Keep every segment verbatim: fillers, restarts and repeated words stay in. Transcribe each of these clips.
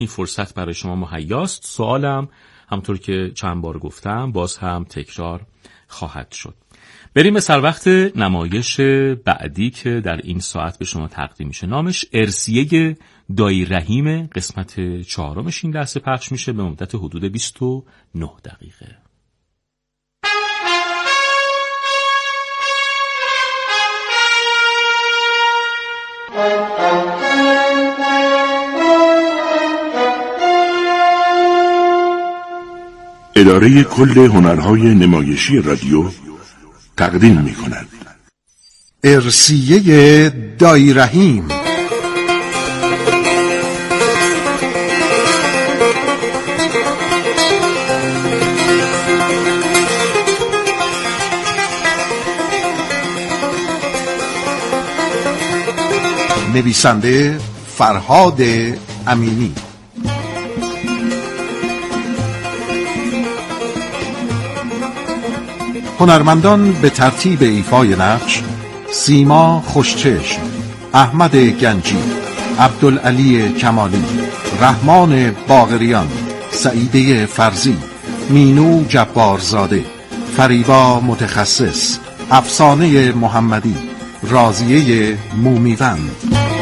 این فرصت برای شما مهیاست. سوالم همونطور که چند بار گفتم باز هم تکرار خواهد شد. بریم به سر وقت نمایش بعدی که در این ساعت به شما تقدیم میشه. نامش ارسیه دایی رحیم، قسمت چهارمش این لحظه پخش میشه به مدت حدود بیست و نه دقیقه. اداره کل هنرهای نمایشی رادیو تقدیم می کند ارسیه دایی رحیم. نویسنده فرهاد امینی. هنرمندان به ترتیب ایفای نقش: سیما خوشچشم، احمد گنجی، عبدالعلی کمالی، رحمان باقریان، سعیده فرزی، مینو جبارزاده، فریبا متخصص، افسانه محمدی، راضیه مومیوند.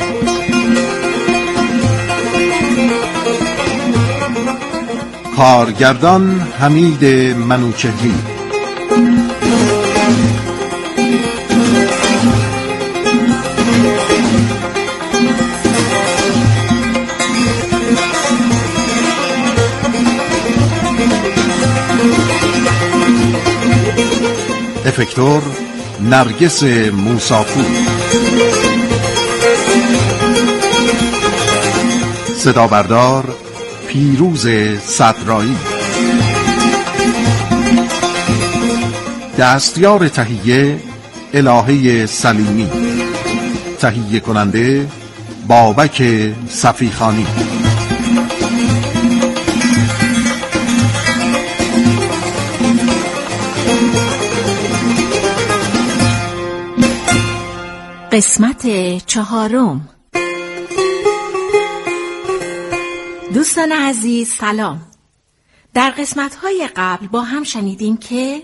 کارگردان حمید منوچهری. افکتور نرگس موساپور. صدا بردار پیروز صدرایی. دستیار تهیه الهه سلیمی. تهیه کننده بابک صفیخانی. قسمت چهارم. دوستان عزیز سلام. در قسمت‌های قبل با هم شنیدیم که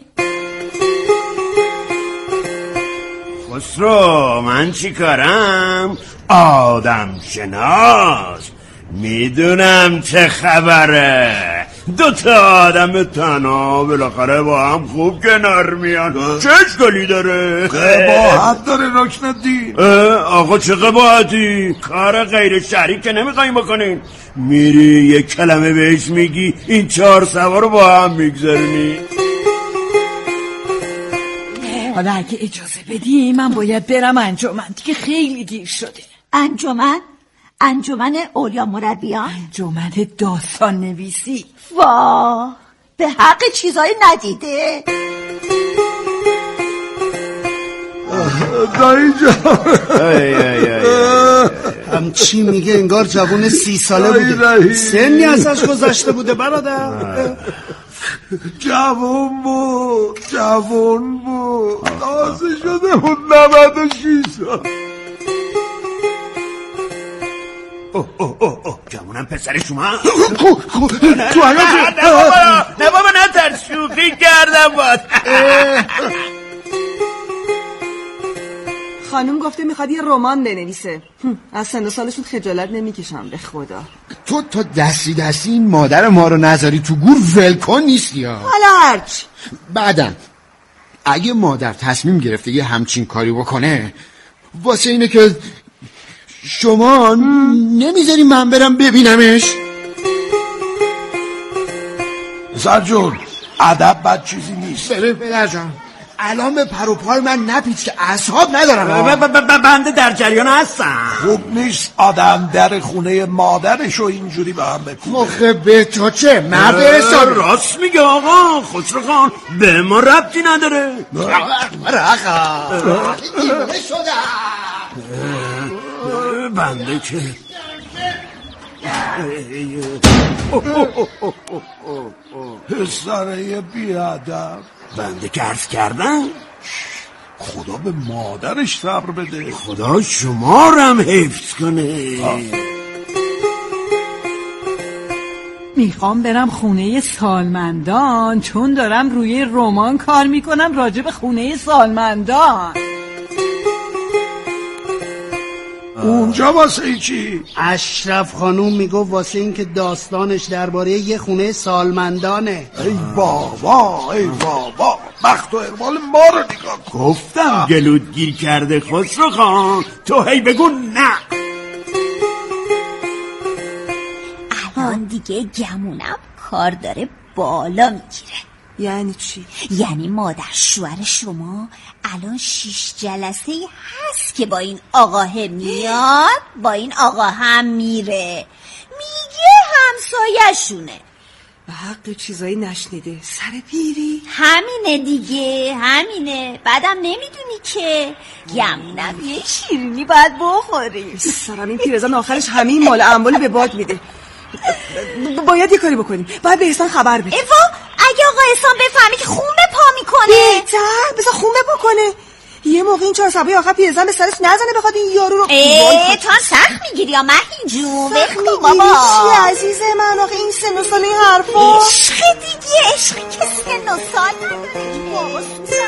خسرو من چی کارم؟ آدم شناس، میدونم چه خبره. دو تا آدم تنها بالاخره با هم خوب کنار میان. چه اشکالی داره؟ قباحت داره رکن الدین. آقا چه قباحتی؟ کار غیر شرعی که نمیخوایم بکنین. میری یک کلمه بهش میگی، این چهار سوار رو با هم میگذارنی. حالا اگه اجازه بدی من باید برم انجمن، دیگه خیلی دیر شده. انجمن؟ انجمن اولیا مربیان؟ انجمن داستان نویسی. واه، به حق چیزایی ندیده. دایی جان هم چی میگه؟ انگار جوون سی ساله بوده. سنی ازش گذشته بوده برادر. جوون بود جوون بود تازه شده بود نود و شیش سال. اوه اوه اوه اوه جوونم پسر شما؟ تو حیات نه بابا نه بابا نه ترس، شوخی کردم باید. خانم گفته میخواد یه رمان بنویسه. از سن و سالشون خجالت نمیکشم به خدا. تو تا دستی دستی این مادر ما رو نذاری تو گور ولکن نیستی ها. حالا هرچ بعدم اگه مادر تصمیم گرفته یه همچین کاری بکنه واسه اینه که شما نمیذاری من برم ببینمش. سرجون ادب بد چیزی نیست. بله پدر جان، الان به پر و پای من نپیچ که اعصاب ندارم. بنده در جریان هستم. خوب نیست آدم در خونه مادرشو اینجوری به هم بکنه. مخه به تو چه مرد حساب. راست میگه آقا خسرو خان، به ما ربطی نداره. رقا دیوانه شدم. بنده که پسره بیادم. بنده که عرض کردم خدا به مادرش صبر بده. خدا شما رو هم حفظ کنه. میخوام برم خونه سالمندان، چون دارم روی رمان کار میکنم راجع به خونه سالمندان. اونجا واسه ای چی؟ اشرف خانوم میگو واسه این که داستانش درباره یه خونه سالمندانه. ای بابا ای بابا، بخت و اقبال ما رو نگاه کن. گفتم گلود گیر کرده خسرو خان، تو هی بگو نه. الان دیگه گمونم کار داره بالا میگیره. یعنی چی؟ یعنی مادر شوهر شما الان شیش جلسه هست که با این آقاه میاد، با این آقا هم میره، میگه همسایه‌شونه. به حق چیزایی نشنیده. سر پیری؟ همینه دیگه، همینه. بعدم نمیدونی که گمونم یه شیرینی باید بخوری. سرم این پیرزن آخرش همین مال انبالی به باد میده. باید یه کاری بکنیم. باید به احسان خبر بدیم. ایوا اگه آقا احسان بفهمه که خون به پا میکنه بهتر، بذار خون به پا کنه. یه موقع این چهار شبه آخر پیرزن به سرش نزنه بخواد این یارو رو ای تو سخت میگیری یا مهین جون؟ سخت میگیری چی عزیز من؟ آخه این سن و سال این حرفا عشق دیگه، عشقی که سن و سال نداره دیگه. بابا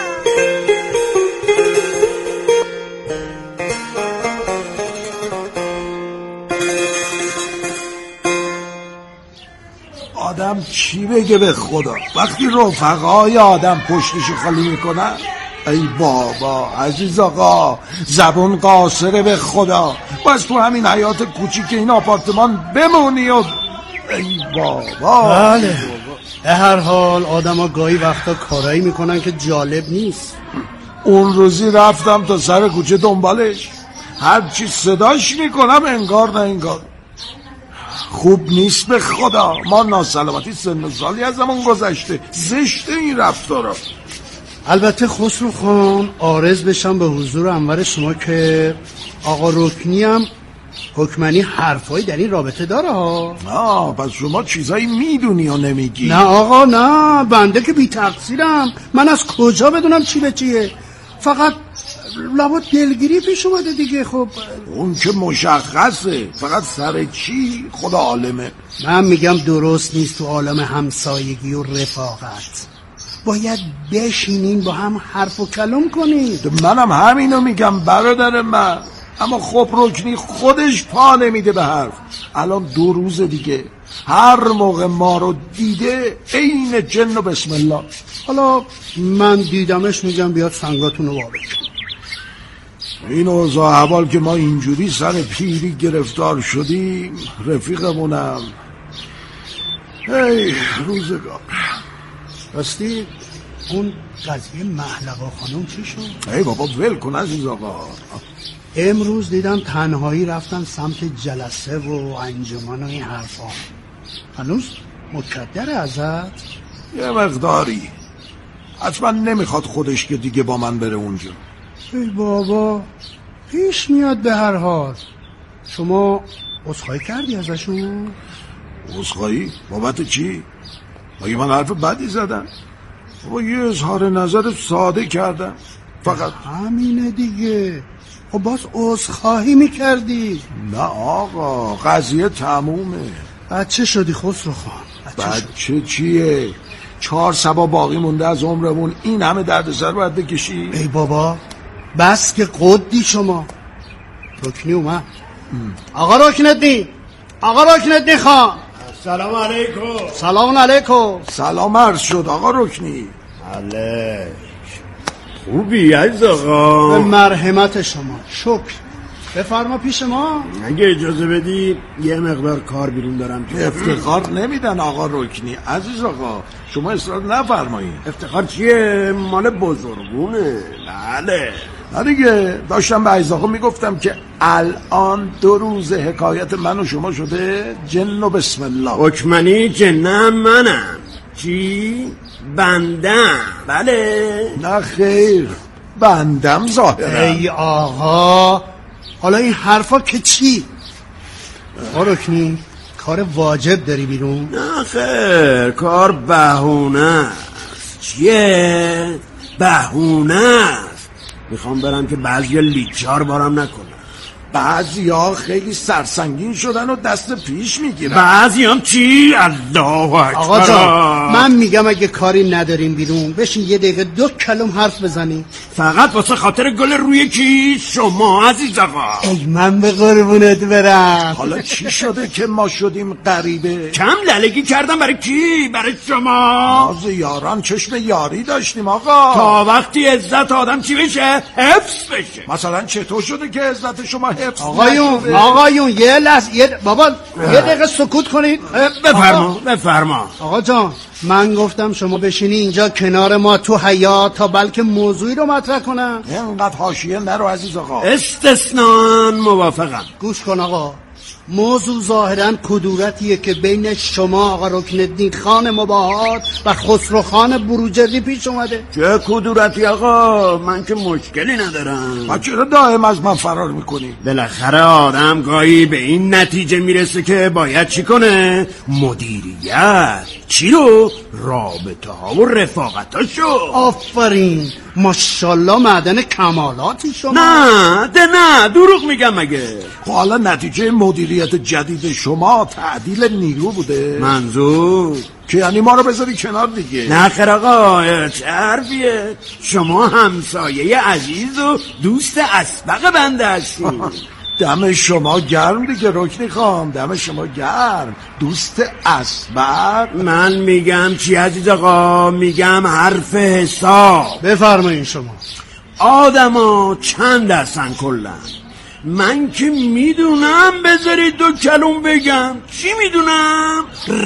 آدم چی بگه به خدا وقتی رفقای آدم پشتشو خالی میکنن؟ ای بابا عزیز آقا، زبون قاصره به خدا. بس تو همین حیات کوچیک این آپارتمان بمونی و ای بابا. بله، به هر حال آدم ها گاهی وقتا کارایی میکنن که جالب نیست. اون روزی رفتم تا سر کوچه دنبالش، هرچی صداش میکنم انگار نه انگار. خوب نیست به خدا. ما ناسلامتی سن و سالی از زمان گذشته، زشته این رفتارا. البته خسرو خان، عارض بشم به حضور انور شما که آقا رکنی هم حکمنی حرفایی در این رابطه داره ها. نه پس شما چیزایی میدونی و نمیگی. نه آقا نه، بنده که بی تقصیرم. من از کجا بدونم چی به چیه؟ فقط لابد دلگیری پیش اومده دیگه. خب اون که مشخصه، فقط سر چی خدا عالمه. من میگم درست نیست تو عالم همسایگی و رفاقت باید بشینین با هم حرف و کلام کنید. منم همینو میگم برادر من، اما خب رکنی خودش پا نمیده به حرف. الان دو روز دیگه هر موقع ما رو دیده عین جن و بسم الله. حالا من دیدمش میگم بیاد سنگاتونو وابه کن. این اوضاع احوال که ما اینجوری سر پیری گرفتار شدیم، رفیقمونم ای روزگار. راستی اون قضیه محلقا خانم چی شد؟ ای بابا ول کن عزیز آقا. امروز دیدم تنهایی رفتن سمت جلسه و انجمن و این حرفا. هنوز مکدر ازت؟ یه مقداری. حتما نمیخواد خودش که دیگه با من بره اونجا. ای بابا پیش میاد به هر حال. شما عذرخواهی کردی ازشون؟ عذرخواهی؟ بابت چی؟ مگه من حرف بدی زدم؟ بابا یه اظهار نظر ساده کردم فقط. همینه دیگه. خب باز عذرخواهی میکردی. نه آقا، قضیه تمومه. بچه شدی خسرو خان. بچه, بچه چیه؟ چهار سبا باقی مونده از عمرمون، این همه دردسر باید بکشی؟ ای بابا بس که قدی شما. رکنی اومد. آقا رکنی، آقا رکنی خان. سلام علیکم. سلام علیکم. سلام عرض شد آقا رکنی. علیک خوبی عزیز آقا؟ به مرحمت شما شکر. بفرما پیش ما. اگه اجازه بدی یه مقدار کار بیرون دارم. افتخار نمیدن آقا رکنی. عزیز آقا شما اصرار نفرمایید. افتخار چیه؟ مال بزرگونه. بله نه دیگه، داشتم به عزیز آقا میگفتم که الان دو روز حکایت من و شما شده جن و بسم الله. حکمنی جنم منم. چی؟ بندم. بله. نه خیر، بندم ظاهرا. ای آقا حالا این حرفا که چی؟ آقا رکنی کار واجب داری بیرون؟ نه خیر، کار بهونه است. چیه؟ بهونه است. میخوام برم که بعضی لیچار بارم نکنم. بعضی ها خیلی سرسنگین شدن و دست پیش میگیرن. بعضی هم چی؟ الله اکبر. آقا جان من میگم اگه کاری نداریم بیرون بشین یه دقیقه دو کلم حرف بزنیم. فقط واسه خاطر گل روی کی؟ شما عزیز آقا. ای من به قربونت برم. حالا چی شده که ما شدیم غریبه؟ کم لالگی کردم برای کی؟ برای شما. باز یاران چشم یاری داشتیم آقا. تا وقتی عزت آدم چی بشه؟ حفظ بشه. مثلا چطور شده که عزت شما حفظ آقایون نشده؟ آقایون یه لحظه یه بابا یه دقیقه سکوت کنید. بفرما بفرما. آقا جان من گفتم شما بشینی اینجا کنار ما تو حیاط تا بلکه موضوعی رو مطرح کنم. اینقدر حاشیه نرو عزیز آقا. استثناء موافقم. گوش کن آقا، موضوع ظاهراً کدورتیه که بین شما آقا رکنالدین خان مباهات و خسرو خان بروجردی پیش اومده. چه کدورتی آقا؟ من که مشکلی ندارم. و چرا دائم از من فرار میکنی؟ بالاخره آدم گاهی به این نتیجه میرسه که باید چی کنه؟ مدیریت. چی رو؟ رابطه ها و رفاقتاشو. آفرین ماشاءالله معدن کمالاتی شما. نه ده نه دروغ میگم مگه؟ حالا نتیجه مدیریت جدید شما تعدیل نیرو بوده؟ منظور؟ که یعنی ما رو بذاری کنار دیگه. نه خیر آقا چه حرفیه؟ شما همسایه عزیز و دوست اسبق بنده هستید. دم شما گرم دیگه رکنی خان، دم شما گرم. دوست اسبق؟ من میگم چی عزیز آقا؟ میگم حرف حساب. بفرمایین شما. آدما چند هستن کلن؟ من که میدونم بذارید دو کلم بگم. چی میدونم؟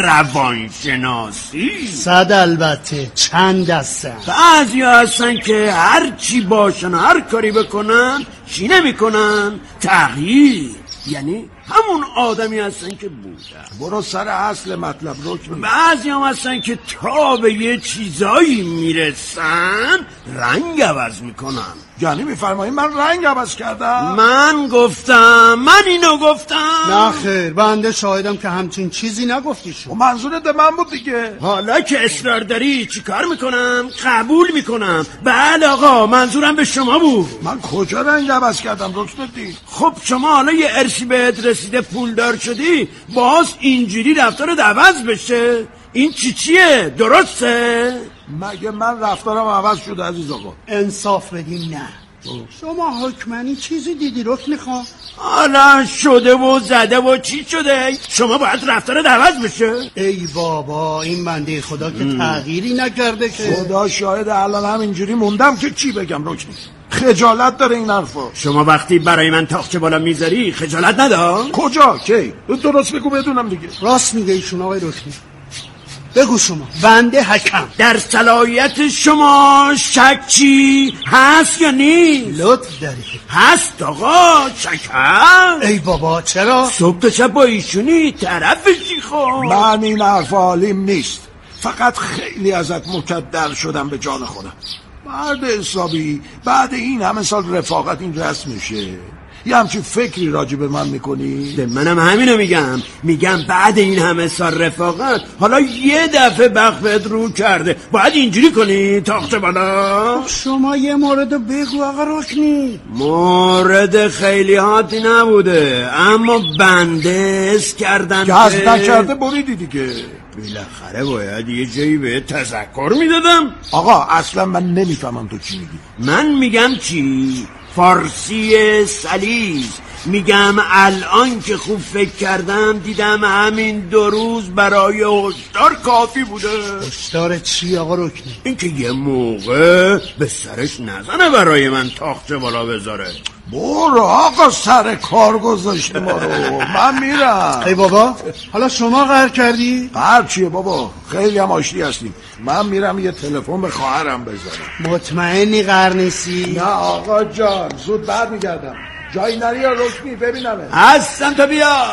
روانشناسی. صد البته چند هستن. بعضی هستن که هر چی باشن هر کاری بکنن چی نمیکنن؟ تغییر. یعنی همون آدمی هستن که بودن. برو سر اصل مطلب رکنی. بعضی هم هستن که تا به یه چیزایی میرسن رنگ عوض میکنن. یعنی میفرمایی من رنگ عوض کردم؟ من گفتم، من اینو گفتم. نه خیر بنده شاهدم که همچین چیزی نگفتی شو. منظورت من بود دیگه. حالا که اصرار داری چی کار میکنم؟ قبول میکنم. بله آقا منظورم به شما بود. من کجا رنگ عوض کردم رکنالدین؟ خب شما حالا یه ارثی بهت رسیده پولدار شدی باز اینجوری رفتارت عوض بشه؟ این چی چیه؟ درسته؟ مگه من رفتارم عوض شده عزیز آقا؟ انصاف بدین نه. شما حکمنی چیزی دیدی رکنی خان؟ حالا شده و زده و چی شده؟ شما باید رفتارت عوض بشه. ای بابا این بنده خدا که تغییری نکرده که. خدا شاهد الان همینجوری موندم که چی بگم رکنی. خجالت داره این حرفا. شما وقتی برای من تاقچه بالا میذاری خجالت ندار؟ کجا؟ کی؟ درست بگو بدونم دیگه. راست میگه ایشون آقای رکنی. بگو شما بنده حکم. در صلاحیت شما شک چی هست یا نیست؟ لطف داری. هست آقا شک هست. ای بابا چرا؟ صبح تا شب با ایشونی طرفشی خب. من این حرف حالیم نیست. فقط خیلی ازت مکدر شدم به جان خودم. مرد حسابی بعد این همه سال رفاقت این رسم میشه؟ یه همچین فکری راجع به من میکنی؟ به منم همینو میگم. میگم بعد این همه سال رفاقت حالا یه دفعه بخت رو کرده باید اینجوری کنی تاخته بالا؟ شما یه موردو بگو آقا رکنی. مورد خیلی حادی نبوده اما بنده اس کردم که از نکرده بریدی دیگه. بالاخره باید یه جایی به تذکر میدادم. آقا اصلا من نمیفهمم تو چی میگی. من میگم چی؟ فارسی سلیس. میگم الان که خوب فکر کردم دیدم همین دو روز برای هشدار کافی بوده. هشدار چی آقا رکنی؟ اینکه یه موقع به سرش نزنه برای من تاخچه بالا بذاره. برو آقا سر کار گذاشته ما رو. من میرم. ای بابا حالا شما قهر کردی؟ قهر چیه بابا؟ خیلی هم آشتی هستیم. من میرم یه تلفن به خواهرم بزنم. مطمئنی قهر نیستی؟ نه آقا جان زود برمیگردم. جایی نری یا رکنی ببینمه. هستم تا بیا.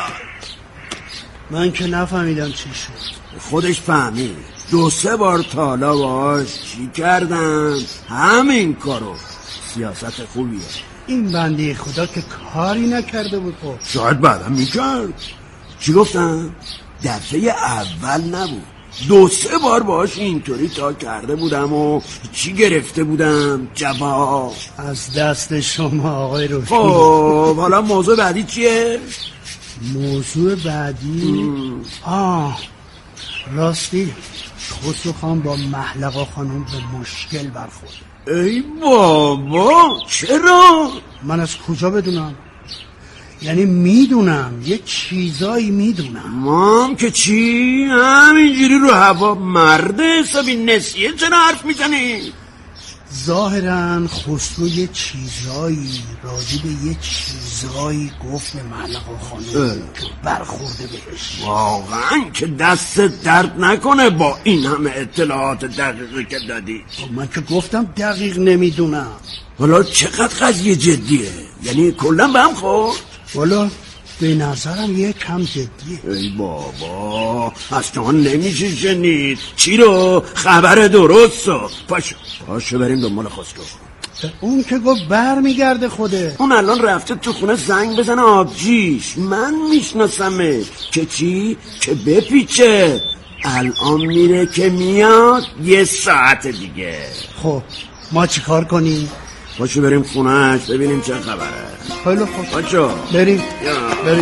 من که نفهمیدم چی شد. خودش فهمید. دو سه بار تالا باش چی کردم همین کارو. سیاست خوبیه. این بنده خدا که کاری نکرده بود. خب شاید بعدم میکرد. چی گفتم؟ دفعه اول نبود. دو سه بار باش اینطوری تا کرده بودم و چی گرفته بودم جواب از دست شما آقای روشن. خب حالا موضوع بعدی چیه؟ موضوع بعدی آه راستی خسرو خان با محلقا خانم به مشکل برخورد. ای بابا چرا؟ من از کجا بدونم؟ یعنی میدونم یه چیزایی میدونم. مام که چی؟ همینجوری رو هوا مرده حسابی نسیه چرا حرف میزنی؟ ظاهرا خسرو یه چیزایی راجع به یه چیزایی گفت به معلقا خانم که برخورده بهش. واقعا که دست درد نکنه با این همه اطلاعات دقیقی که دادی. من که گفتم دقیق نمیدونم. حالا چقدر قضیه جدیه؟ یعنی کلا به هم خورد؟ والا به نظرم یه کم جدیه. ای بابا از شما نمیشه شنید. چی رو؟ خبر درستو. پاشو پاشو بریم دنبال خسرو. اون که گفت بر میگرده خوده. اون الان رفته تو خونه زنگ بزنه آبجیش. من میشناسمه که چی؟ که بپیچه. الان میره که میاد یه ساعت دیگه. خب ما چی کار کنیم؟ پاشو بریم خونهش ببینیم چه خبره. خیلی خوب پاشو بریم بریم.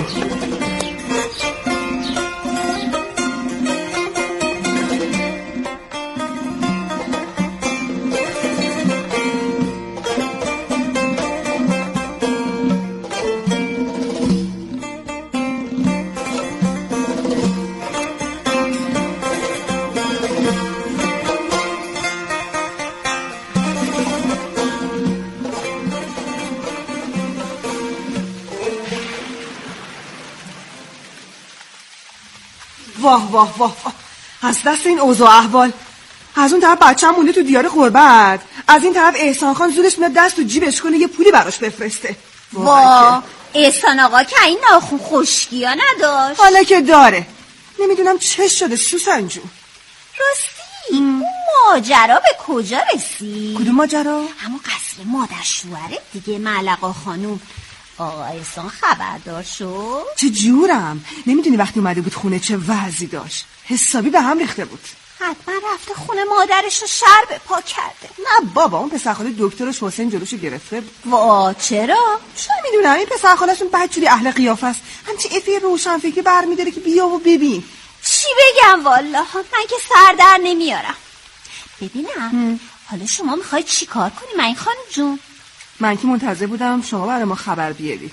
واه واه واه از دست این اوضاع احوال. از اون طرف بچه‌م مونده تو دیار غربت، از این طرف احسان خان زورش میاد دست تو جیبش کنه یه پولی براش بفرسته. واه احسان آقا که این ناخون خشکیا نداشت. حالا که داره. نمیدونم چه شده سوسن جون. راستی اون ماجرا به کجا رسید؟ کدوم ماجرا؟ همون قصر مادر شوهره دیگه. معلقا خانوم آقا احسان خبردار شد؟ چه جورم. نمیدونی وقتی اومده بود خونه چه وضعی داشت. حسابی به هم ریخته بود. حتما رفته خونه مادرش رو شر به پا کرده. نه بابا اون پسرخاله دکترش حسین جلوشو گرفته. وا چرا؟ چرا میدونم این پسرخاله‌شون بدجوری اهل قیافه است. همچین افی روشن فکری برمی‌داره که بیا و ببین. چی بگم والا من که سر در نمیارم. ببینم هم. حالا شما میخوای چی کار کنی من خانم جون؟ من که منتظر بودم شما برای ما خبر بیاری.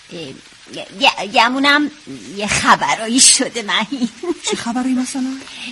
گمونم یه خبرایی شده مهی. چی خبرایی مثلا؟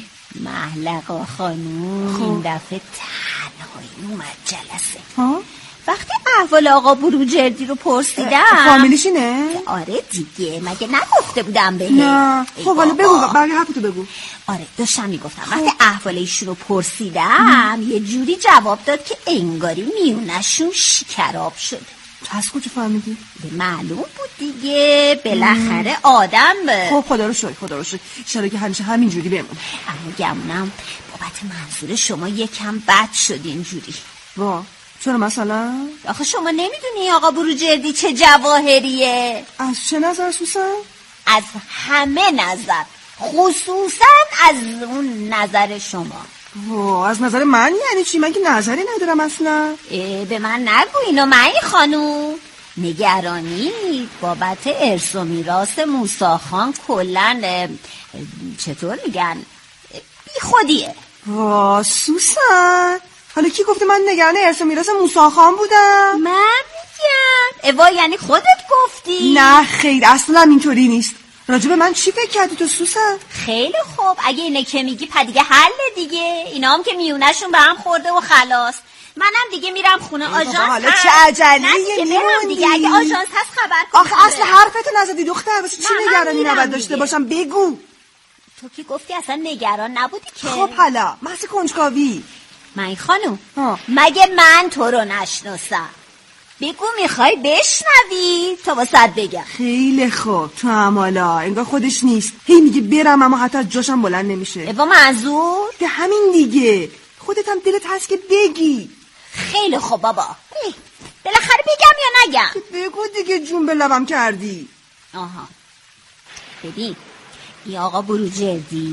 محلقا خانوم این دفعه تنهایی اومد جلسه. ها؟ وقتی احوال آقا بروجردی رو پرسیدم فامیلیش اینه؟ آره دیگه مگه نگفته بودم بهت؟ نه خب حالا بگو بقیه حرفتو بگو. آره داشتم میگفتم وقتی احوال ایشون رو پرسیدم یه جوری جواب داد که انگاری میونشون شکراب شده. تو از کجا فهمیدی؟ معلوم بود دیگه بالاخره آدم به. خب خدا رو شکر خدا رو شکر ان که همیشه همینجوری بمونه. اما گمونم بابت منظور شما یکم بد شد اینجوری. وا چرا مثلا؟ آخه شما نمیدونی آقا بروجردی چه جواهریه؟ از چه نظر سوسن؟ از همه نظر خصوصا از اون نظر شما. وا از نظر من یعنی چی؟ من که نظری ندارم اصلا. به من نگو اینو من خانوم. نگرانی بابت ارث و میراث موسی خان کلن چطور میگن بی خودیه. وا سوسن حالا کی گفته من نگران ارث و میراث موسی خان بودم؟ من میگم اوا یعنی خودت گفتی؟ نه خیر اصلا اینطوری نیست. راجب من چی فکر کردی تو سوسن؟ خیلی خوب اگه اینه که میگی پا دیگه حل دیگه. اینا هم که میونشون به هم خورده و خلاص. منم دیگه میرم خونه آژانس. حالا چه عجلیه میموندی؟ دیگه اگه آژانس هست خبر کن. آخه اصل حرفتو نزدی دختر واسه چی نگرانی نباید داشته باشم بگو. تو که گفتی اصلا نگران نبودی که. خب حالا محض کنجکاوی. من خانوم مگه من تو رو نشناسم؟ بگو میخوای بشنوی تا واسط بگم. خیلی خوب تو هم حالا انگار خودش نیست. هی میگه برم اما حتی از جاشم بلند نمیشه. با منظور؟ ده همین دیگه. خودت هم دلت هست که بگی. خیلی خوب بابا بالاخره بگم یا نگم؟ بگو دیگه جون به لبم کردی. آها ببین ای آقا بروجردی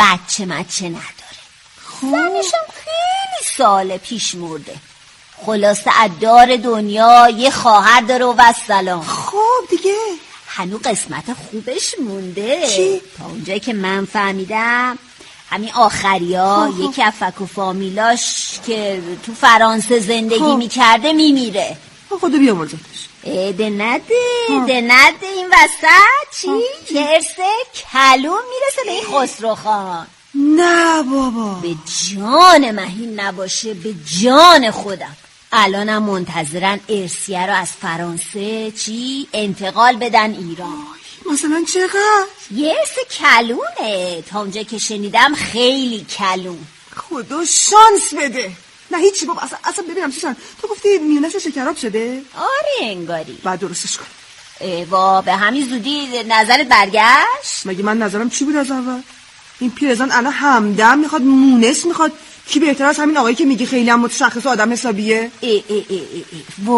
بچه مچه نداره. زنشم خیلی سال پیش مرده. خلاصه ادار دنیا یه خواهر داره و السلام. خب دیگه هنو قسمت خوبش مونده. چی؟ تا اونجایی که من فهمیدم همین آخریا یکی از فک و فامیلاش که تو فرانسه زندگی خوب. میکرده میمیره. خدا بیامرزتش. ده نده ده نده این وسط چی؟ ارث کلون میرسه به این خسرو خان. نه بابا، به جان مهین نباشه، به جان خودم. الانم منتظرن ارثیه رو از فرانسه چی انتقال بدن ایران. مثلا چقدر؟ یه ارث کلونه. تا اونجا که شنیدم خیلی کلون. خدا شانس بده. نه هیچی بابا، اصلا, اصلا ببینم چیشن. تو گفتی میونش شکراب شده؟ آره انگاری. بعد درستش کن. وا به همین زودی نظرت برگشت؟ مگه من نظرم چی بود از اول؟ این پیرزن الان همدم میخواد، مونس میخواد. کی بهتر از همین آقایی که میگی خیلی هم متشخص آدم حسابیه؟ ای ای ای ای ای.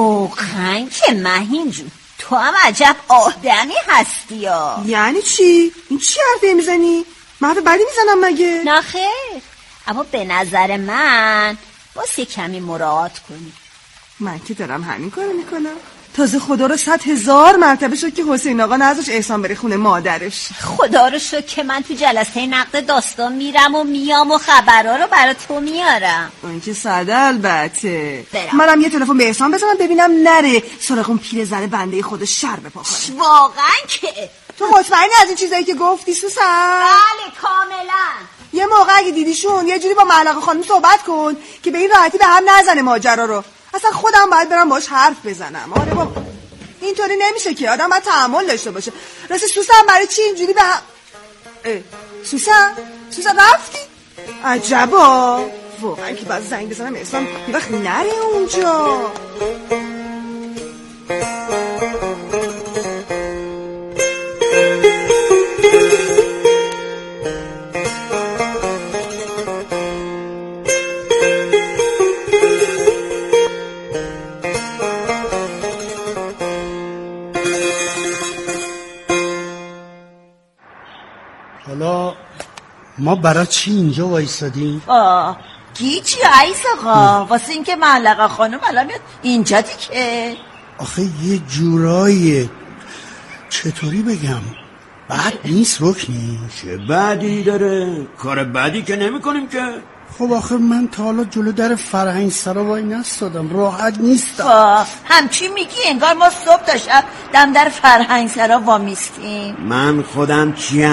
واقعا که مهین جون تو هم عجب آدمی هستی یا. یعنی چی؟ این چی حرفی میزنی؟ من حرف بدی میزنم مگه؟ نه خیر، اما به نظر من واسه کمی مراعات کنی. من که دارم همین کارو میکنم. تازه خدا رو صد هزار مرتبه شد که حسین آقا نذاش احسان بره خونه مادرش. خدا رو شد که من تو جلسه نقد داستان میرم و میام و خبرها رو برای تو میارم. اون که صده البته. برم. منم یه تلفن به احسان بزنم ببینم نره سراغ اون پیرزن بنده خود شر بپا کنه. واقعا که تو مطمئنی از این چیزایی که گفتی سوسن؟ بله کاملا. یه موقع اگه دیدیشون یه جوری با معلقه خانم صحبت کن که به این راحتی به هم نزنه ماجرا رو. اصلا خودم باید برم باش حرف بزنم. آره بابا اینطوری نمیشه که آدم باید تحمل داشته باشه. راستی سوسن برای چی اینجوری به هم اه. سوسن سوسن رفتی؟ عجبا واقعا که باید زنگ بزنم احسان یه وقت نره اونجا. حالا ما برای چی اینجا وایسادیم؟ آه گیچی عیس آقا واسه این که معلقه خانم الان میاد اینجا دیگه. آخه یه جوراییه، چطوری بگم، بد نیست رکنی. چه بدی داره؟ کار بدی که نمی کنیم که. خب آخه من تا حالا جلو در فرهنگ سرا وای نستادم، راحت نیستم. آه همچی میگی انگار ما صبح تا شب دم در فرهنگ سرا وامیستیم. من خودم چیم؟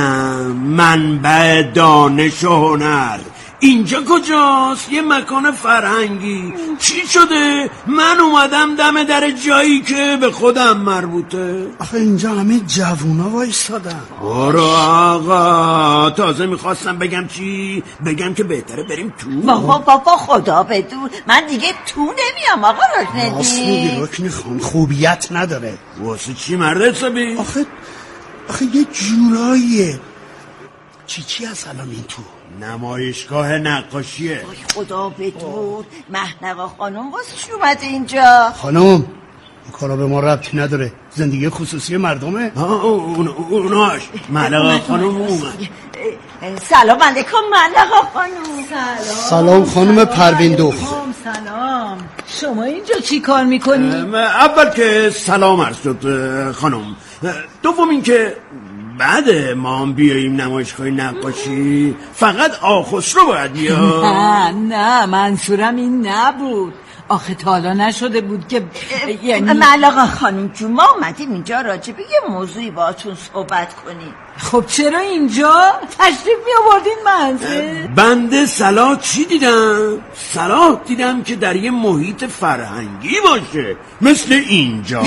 منبع دانش و هنر. اینجا کجاست؟ یه مکان فرهنگی. چی شده؟ من اومدم دم در جایی که به خودم مربوطه. آخه اینجا همه جوونا وایسادن. برو آقا، تازه میخواستم بگم چی؟ بگم که بهتره بریم تو. بابا بابا خدا بدون من دیگه تو نمیام آقا رکنی. راست میگی رکنی خان، خوبیت نداره. واسه چی مرد حسابی؟ آخه آخه یه جوراییه. چی چی از الان این تو؟ نمایشگاه نقاشیه. وای خدا بدون مهنقا خانم واسه چی اومده اینجا؟ خانم این کارا به ما ربطی نداره، زندگی خصوصی مردمه. آه اون اوناش مهنقا خانم اومد. سلام علیکم مهنقا خانم. سلام سلام خانم پروین دخ. سلام. شما اینجا چی کار میکنی؟ اول که سلام عرض شد خانم، دوم این که بعد ما بیاییم نمایشگاه نقاشی فقط آخسرو باید بیاد. نه نه منظورم این نبود. آخه تا حالا نشده بود که یعنی ملقا خانم جون ما اومدیم اینجا راجع به یه موضوعی باهاتون صحبت کنیم. خب چرا اینجا تشریف می آوردین منزل؟ بنده صلاح چی دیدم؟ صلاح دیدم که در یه محیط فرهنگی باشه مثل اینجا.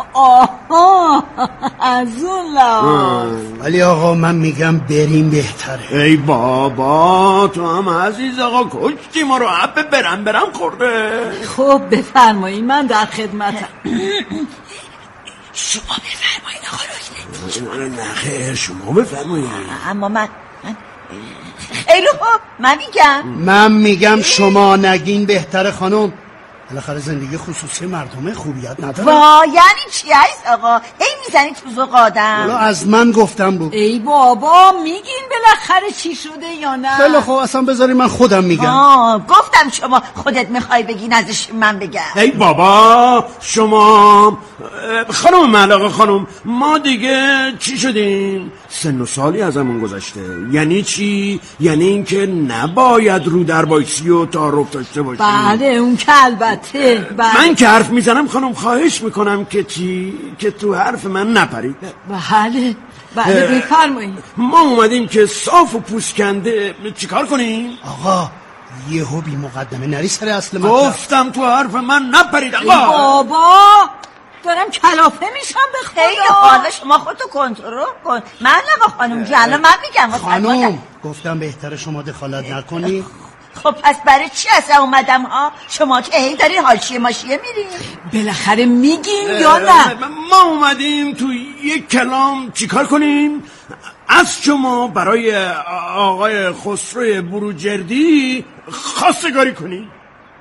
آها از اون لحاظ. ولی آقا من میگم بریم بهتره. ای بابا تو هم عزیز آقا کشتی ما رو، حب برم برم خورده. خب بفرمایید من در خدمتم. شما بفرمایید آقا رکنی. نه خیر شما بفرمایید. اما من من خیلی خوب من میگم من میگم شما نگین بهتره خانم. بالاخره زندگی خصوصی مردمه خوبیت نداره. وا یعنی چی عیس آقا؟ ای میزنی تو ذوق آدم. حالا از من گفتم بود. ای بابا میگین بالاخره چی شده یا نه؟ خیلی خوب اصلا بذاری من خودم میگم. آه گفتم شما خودت میخوای بگی نزدش من بگم. ای بابا شما خانم معلقه خانم ما دیگه چی شدیم؟ سن و سالی ازمون گذشته. یعنی چی؟ یعنی اینکه نباید رو در بایسی و تعارف داشته باشیم. بله اون که البته. بله. من که حرف میزنم خانم خواهش میکنم که چی؟ که تو حرف من نپرید. بله بله بفرمایید. ما اومدیم که صاف و پوسکنده چیکار کنیم؟ آقا یهو بی مقدمه نری سر اصل مطلب. گفتم تو حرف من نپرید آقا. بابا دارم کلافه میشم به خدا. خیلی حالا شما خودتو کنترل کن. من آقا خانم جون الان من میگم. خانم گفتم بهتره شما دخالت نکنی. خب پس برای چی اصلا اومدم ها؟ شما که هی داری حاشیه ماشیه میرین. بالاخره میگین یا نه؟ ما اومدیم تو یک کلام چیکار کنیم؟ از شما برای آقای خسرو بروجردی خواستگاری کنیم.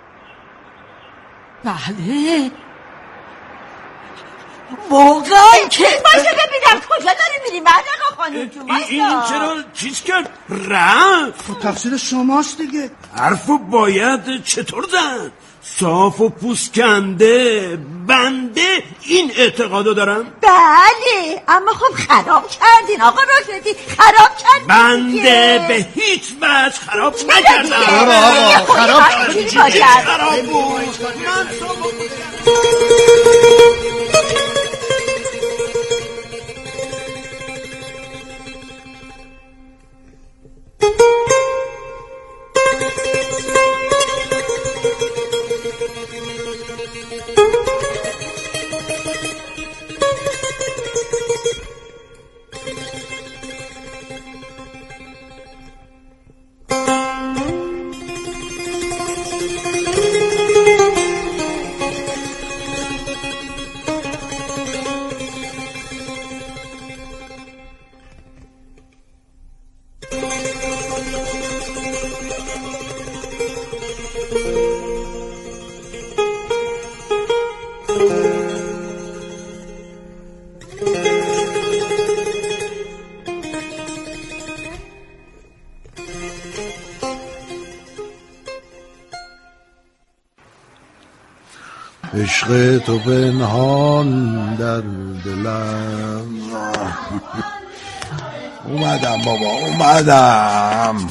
بله واقعا که باشه ببینم کجا داری میری معلقه خانم جون. این چرا چیز کرد؟ رفت. تقصیر شماست دیگه. حرفو باید چطور زد؟ صاف و پوسکنده بنده این اعتقادو دارم. بله اما خب خراب کردین آقا راشدی. خراب کردین. بنده به هیچ وجه خراب نکردم. آقا خراب کردین. خراب بود. من عشق تو پنهان در دلم. اومدم بابا اومدم.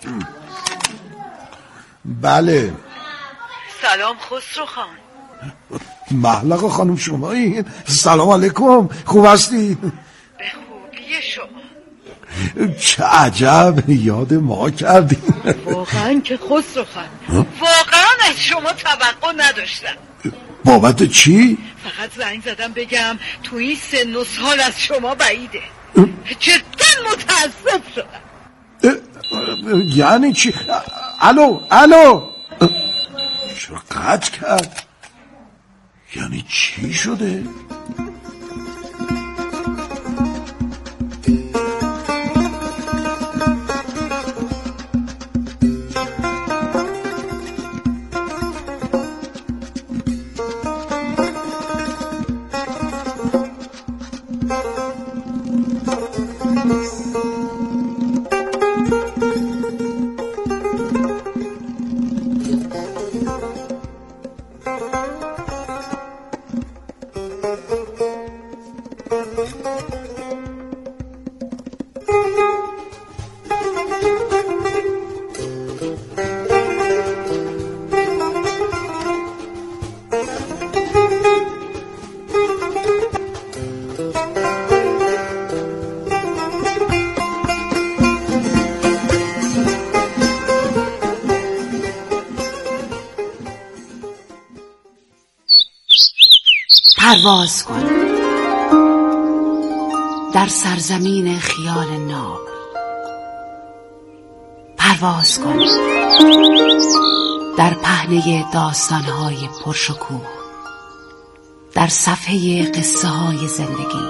بله سلام خسرو خان. معلقه خانم شما این. سلام علیکم خوب هستی؟ به خوبی شما. چه عجب یاد ما کردیم. واقعا که خسرو خان واقعا از شما توقع نداشتم. بابت چی؟ فقط زنگ زدم بگم تو این سن و سال از شما بعیده. جدا متاسف شدم. یعنی چی؟ الو الو چرا قطع کرد؟ یعنی چی شده؟ پرواز کن در سرزمین خیال ناب. پرواز کن در پهنه داستانهای پرشکوه، در صفحه قصه های زندگی.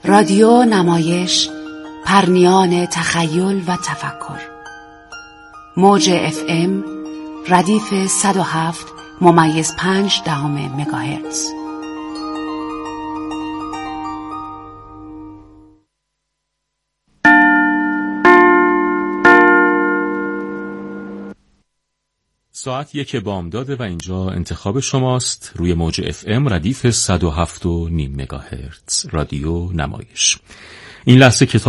رادیو نمایش، پرنیان تخیل و تفکر. موج اف ام ردیف صد و هفت ممیز پنج دهم مگاهرتز. ساعت یک بامداده و اینجا انتخاب شماست روی موج اف ام ردیف صد و هفت و نیم مگاهرتز رادیو نمایش. این لحظه کتاب